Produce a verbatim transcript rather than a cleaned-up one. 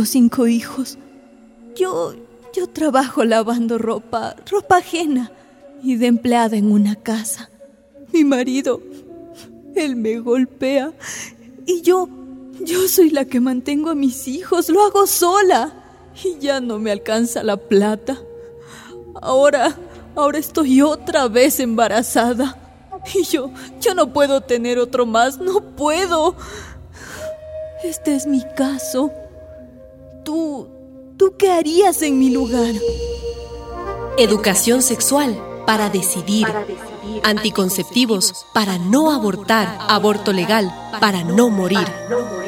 cinco hijos. Yo, yo trabajo lavando ropa, ropa ajena y de empleada en una casa. Mi marido, él me golpea y yo, yo soy la que mantengo a mis hijos, lo hago sola y ya no me alcanza la plata. Ahora, ahora estoy otra vez embarazada y yo, yo no puedo tener otro más, no puedo. Este es mi caso. Tú, ¿tú qué harías en mi lugar? Educación sexual para decidir. Anticonceptivos para no abortar. Aborto legal para no morir.